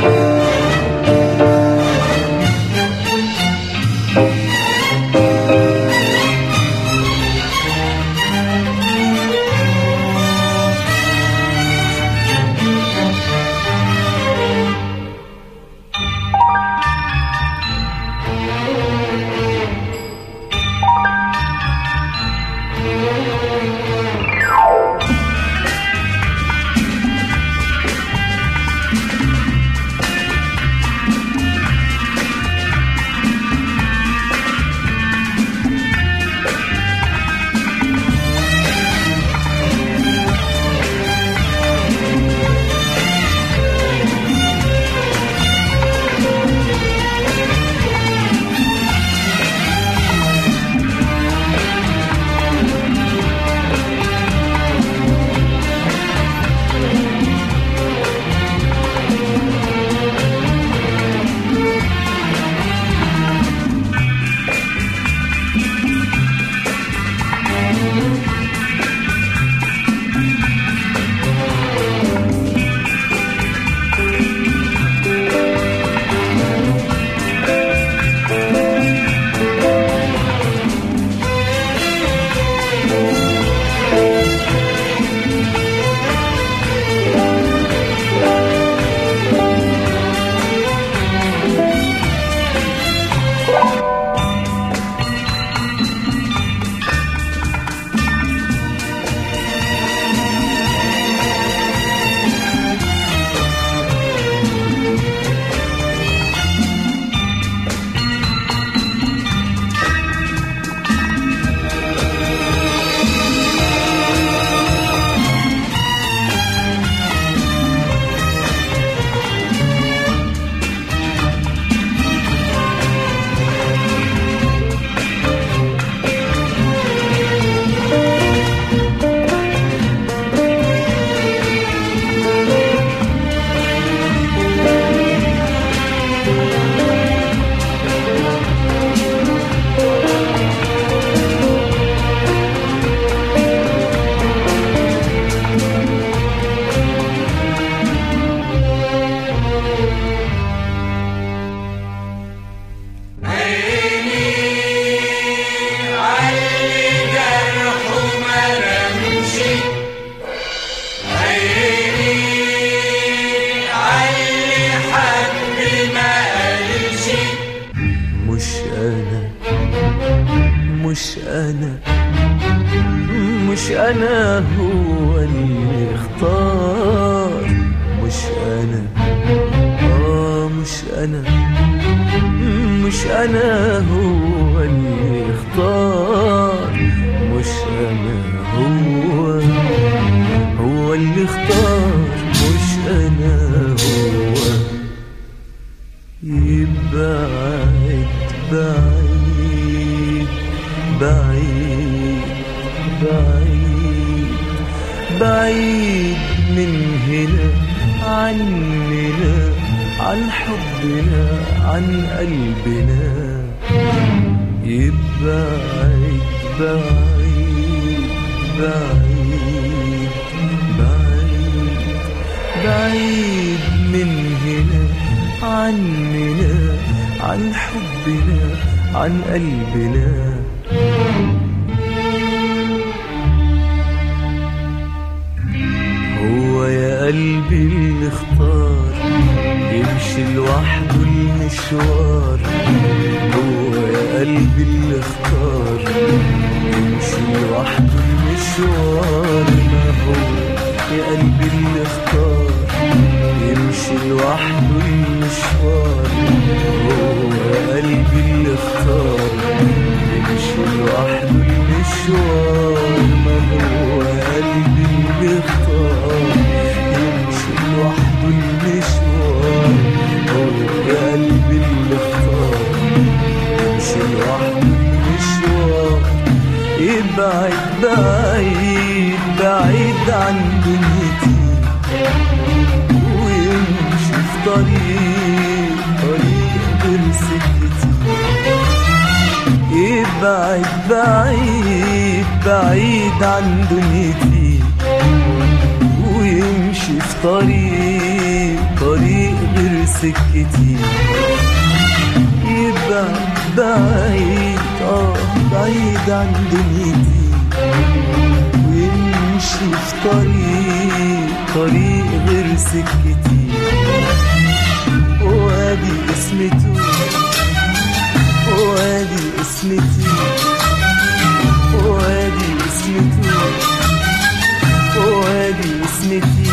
مش أنا هو اللي اختار، مش أنا مش أنا هو اللي اختار، مش أنا هو اللي اختار، مش أنا هو. يبعد بعيد بعيد بعيد بعيد من هنا عننا، عن حبنا، عن قلبنا. يبعد بعيد بعيد بعيد بعيد من هنا عننا، عن حبنا، عن قلبنا. هو يا قلبي اللي اختار يمشي لوحده المشوار، هو يا قلبي اللي اختار يمشي لوحده المشوار. ما هو يا قلبي اللي اختار يمشي لوحده المشوار، هو يا قلبي اللي اختار يمشي لوحده المشوار. ما هو يا قلبي اللي اختار يمشي لوحده المشوار، هو يا قلبي اللي اختار يمشي لوحده المشوار. يبعد بعيد بعيد عن دنيتي ويمشي في طريق غير سكتي. يبعد بعيد بعيد عن دنيتي ويمشي في طريق غير سكتي. سكتي يبعد بعيد بعيد عن دنيتي ويمشي في طريق غير سكتي وادي اسمته وادي اسمتي وادي اسمته وادي اسمتي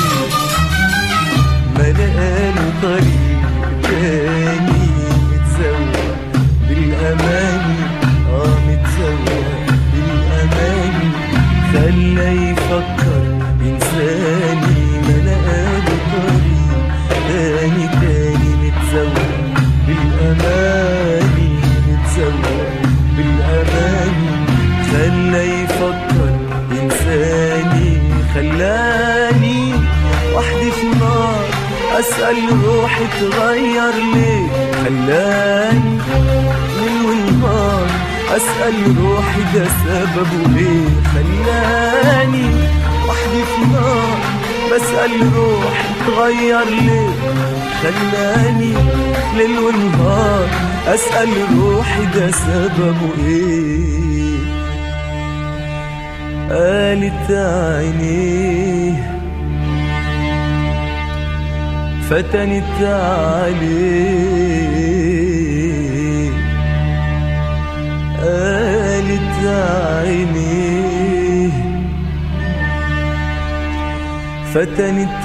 ملقاله طريق تاني متزوق بالأماني متزوق بالأماني خلى يفكر إنساني ملقاله طريق تاني متزوق بالأماني متزوق بالأماني خلى يفكر إنساني خلاني وحدي في النار أسأل روحي تغير ليه خلاني ليل ونهار أسأل روحي ده سببه ايه خلاني وحدي في النار بسأل روحي تغير ليه خلاني ليل ونهار أسأل روحي ده سببه ايه قالت عينيه فتنت عليه قالت عينيه فتنت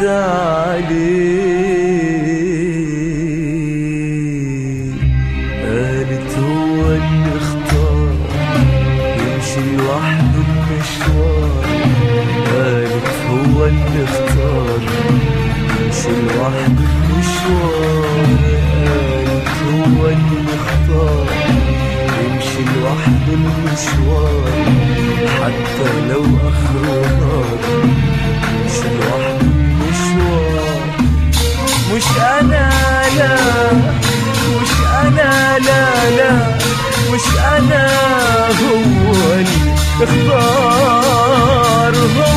عليه قالت هو اللي اختار يمشي لوحده المشوار قالت هو اللي اختار يمشي لوحده المشوار قالت هو اللي اختار يمشي لوحده المشوار حتى لو اخره نار يمشي لوحده المشوار مش انا لا مش انا لا لا مش انا هو اللي اختار هو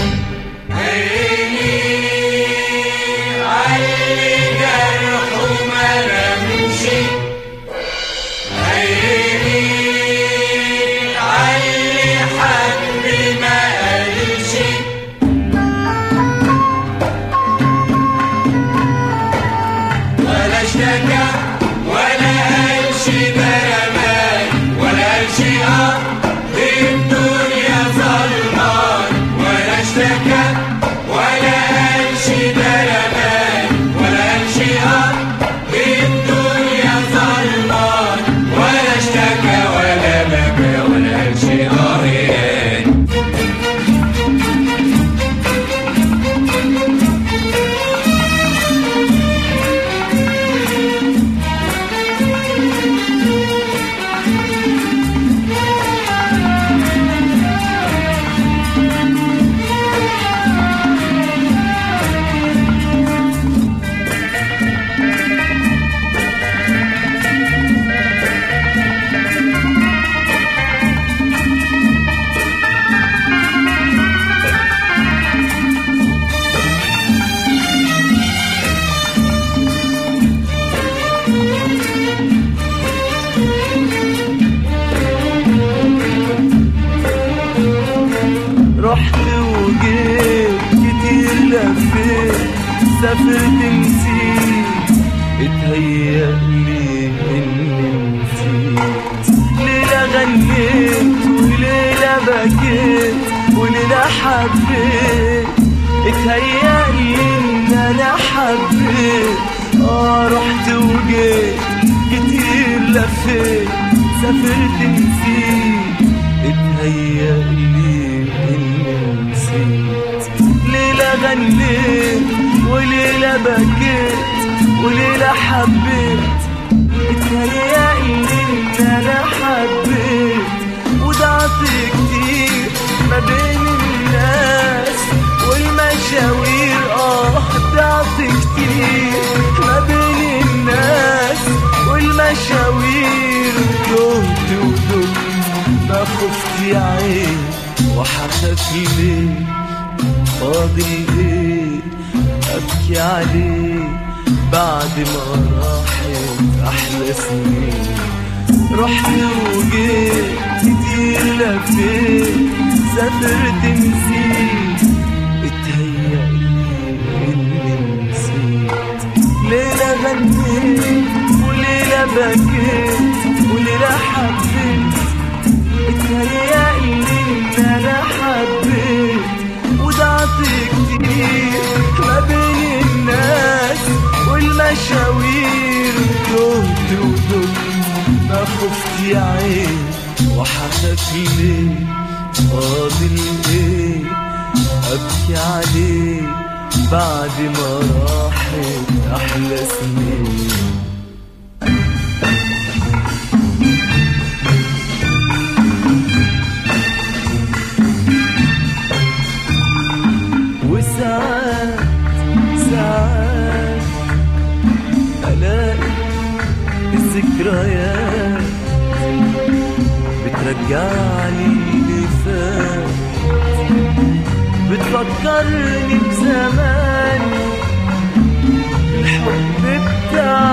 رحت وجيت كتير لفيت سافرت نسيت اتهيألي اني نسيت ليلة غنيت وليلة بكيت وليلة حبيت اتهيألي ان انا حبيت رحت وجيت كتير لفيت سافرت نسيت اتهيألي ليلة غنيت وليلة بكيت وليلة حبيت اتهيألي ان انا حبيت وضعت كتير ما بين الناس والمشاوير ضعت كتير ما بين الناس والمشاوير تهت ودقت ما خفت يا عين وحخاف ليه فاضل ايه ابكي عليه بعد ما راحت أحلى سنين. رحت وجيت كتير لفيت، سافرت نسيت، اتهيألي إني نسيت. ليلة غنيت وليلة بكيت وليلة حبيت، اتهيألي إن أنا حبيت. وضعت كتير ما بين الناس والمشاوير، تهت ودقت ما خفت يا عين. وحدك ليه فاضل ايه ابكي عليه بعد ما راحت احلى سنين. وساعات ساعات الاقي الذكريات بترجعني اللي فات، بتفكرني بزمان، بالحب بتاع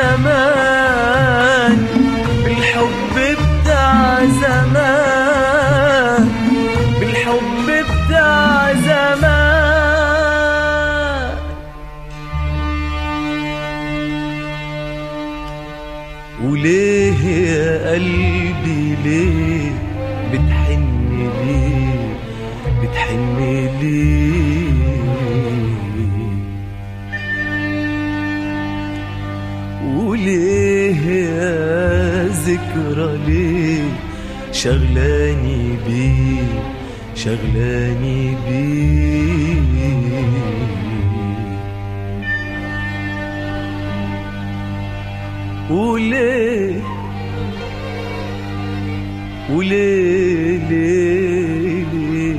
زمان، بالحب بتاع زمان، بالحب بتاع زمان. وليه يا قلبي ليه بتحن ليه بتحن ليه؟ وليه يا ذكرى ليه شغلاني بيه شغلاني بيه؟ وليه وليه ليه ليه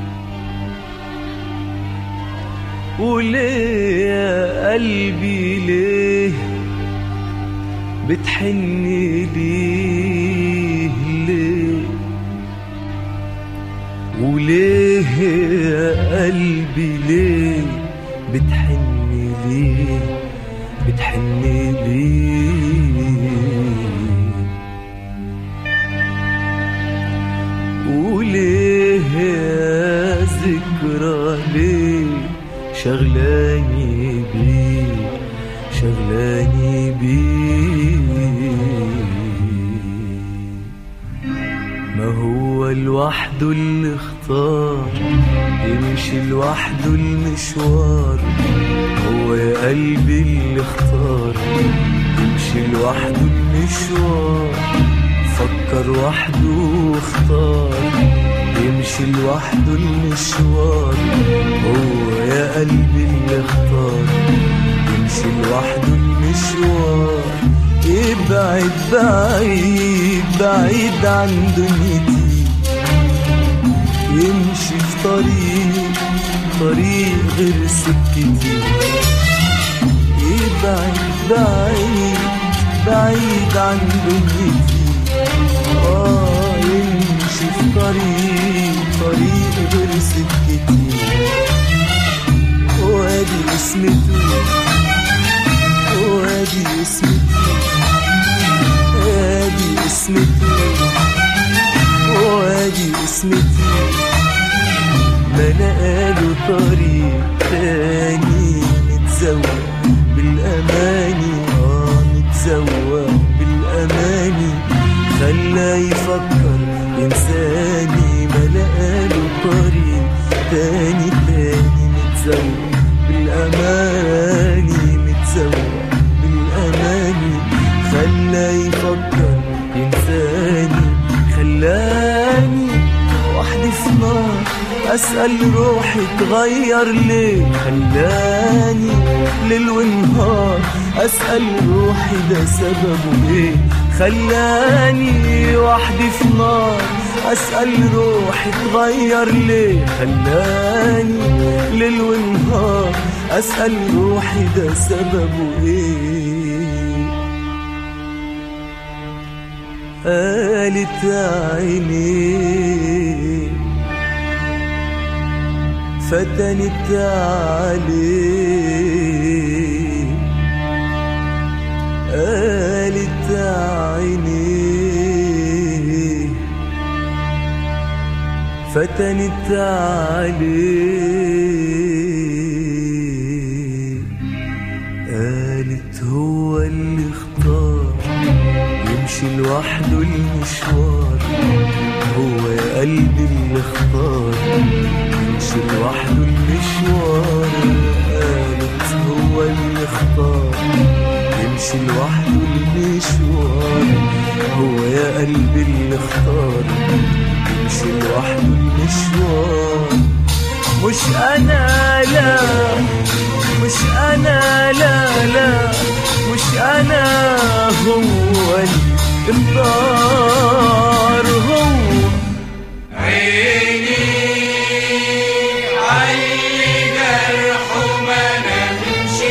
وليه يا قلبي ليه بتحن ليه ليه؟ وليه يا قلبي ليه بتحن ليه بتحن ليه؟ وليه يا ذكرى ليه شغلاني بيه شغلاني بيه؟ ما هو لوحده اللي اختار يمشي لوحده المشوار، هو يا قلبي اللي اختار يمشي لوحده المشوار. فكر وحده واختار يمشي لوحده المشوار، هو يا قلبي اللي اختار يمشي لوحده المشوار. ابعد بعيد بعيد عن دنيتي، يمشي في طريق غير سكتي. ابعد بعيد بعيد عن دنيتي، يمشي في طريق غير سكتي. وادي اسمته وادي اسمته وادي اسمته وادي اسمته. ما لقاله طريق تاني متزوق بالأماني، متزوق بالأماني. خلاه يفكر إنساني، ما لقاله طريق تاني متزوق بالأماني، متزوق بالأماني. خلاه يفكر إنساني، خلاني وحدي في نار أسأل روحي تغير ليه. خلاني ليل ونهار أسأل روحي ده سببه ايه. خلاني وحدي في نار أسأل روحي تغير ليه. خلاني ليل ونهار أسأل روحي ده سببه ايه. قالت عيني فتنت عليه، فتنت عليه. قالت هو اللي اختار يمشي لوحده المشوار، هو يا قلبي اللي اختار يمشي لوحده المشوار. قالت هو اللي اختار يمشي لوحده المشوار، هو يا قلبي اللي اختار يمشي لوحده المشوار. مش انا لا، مش انا لا لا، مش انا، هو اللي اختار. هو عيني عاللي جرحه ما نامش،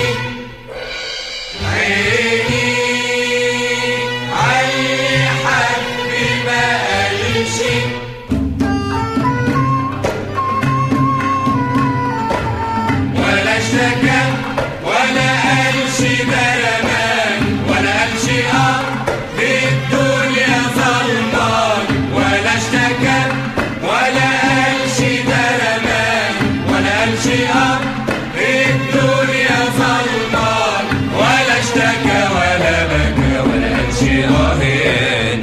عيني عاللي حب ما قالش، ولا اشتكى ولا قالش برمان، ولا قالش للدنيا ظلمان، ولا اشتكى ولا قالش برمان، ولا قالش للدنيا ظلمان، ولا اشتكى ولا بكى ولا قالش آهين.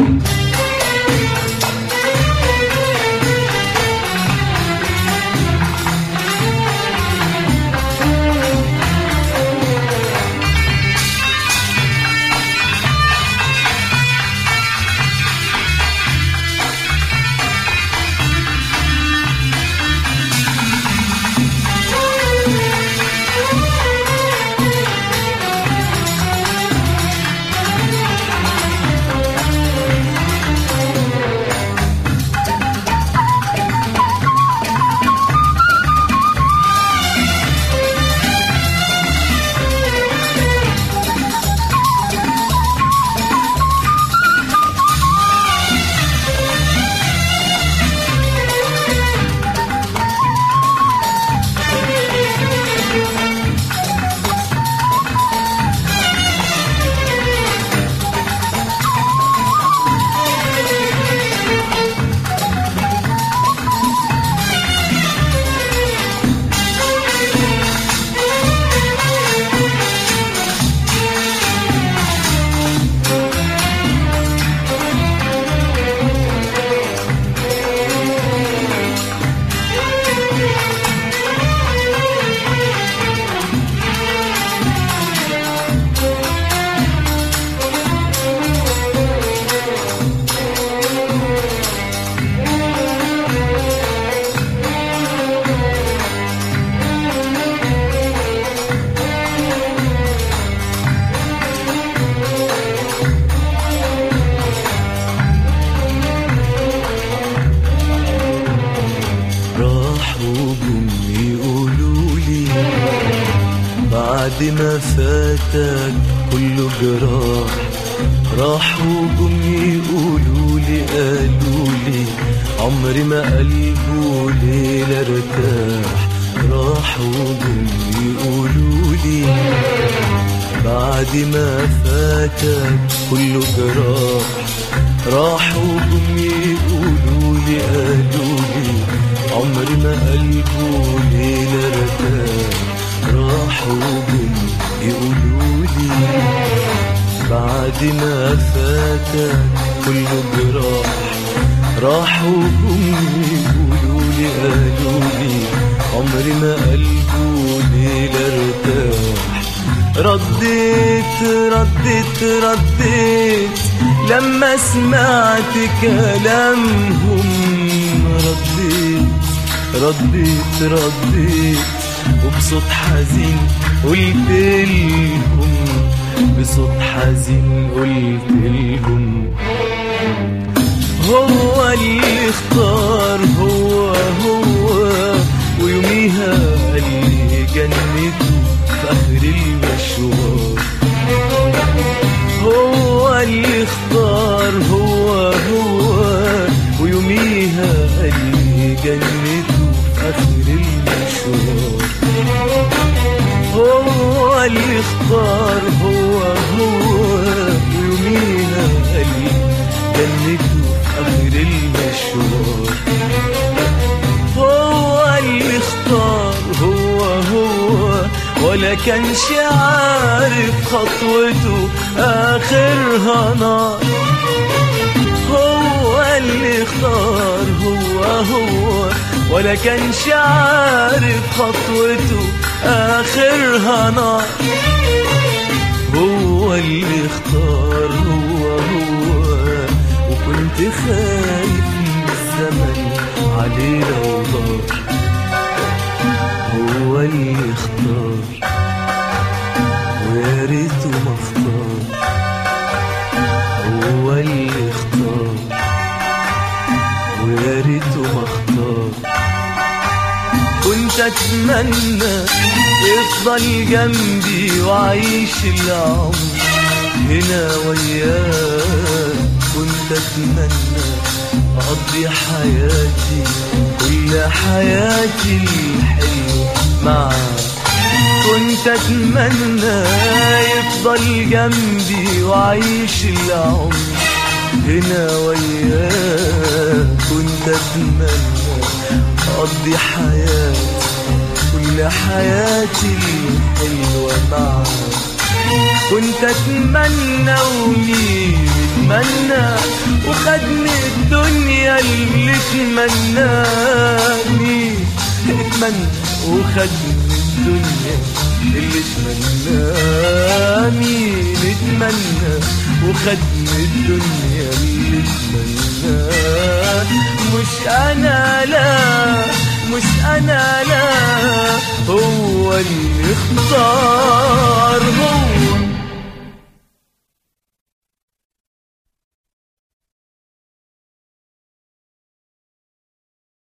بعد ما فاتك كله جراح، راحوا جم يقولولي قالولي عمري ما قلبه ليلة ارتاح. راحوا جم يقولولي بعد ما فاتك كله جراح، راحوا جم يقولولي قالولي عمري ما قلبه ليلة ارتاح. راحوا جم يقولولي بعد ما فاتك كله جراح، راحوا جم يقولولي قالولي عمري ما قلبه ليلة ارتاح. رديت رديت رديت لما سمعت كلامهم، رديت رديت رديت وبصوت حزين قلت لهم، بصوت حزين قلت لهم هو اللي اختار، هو ويوميها قال لي جنته في آخر المشوار. هو اللي اختار، هو ويوميها قال لي جنته في آخر المشوار. هو اللي اختار، هو ويوميها قال لي جنته في آخر المشوار. ولا كانش عارف خطوته آخرها نار. هو اللي اختار، هو ولا كانش عارف خطوته آخرها نار. هو اللي اختار، هو وكنت خايف من الزمن علينا ودار. هو اللي اختار ويا ريته ما اختار. هو اللي اختار ويا ريته ما اختار. كنت اتمنى يفضل جنبي وعيش العمر هنا وياه. كنت اتمنى اقضي حياتي كل حياتي الحلوة معاه. كنت اتمنى يفضل جنبي وعيش العمر هنا وياه. كنت اتمنى اقضي حياتي كل حياتي الحلوة معاه. كنت اتمنى ومين اتمنى وخدني الدنيا اللي اتمناني. اتمنى وخدني الدنيا اللي اتمناني. اتمنى وخدني الدنيا اللي اتمناني. مش انا لا، مش انا لا، هو اللي اختار.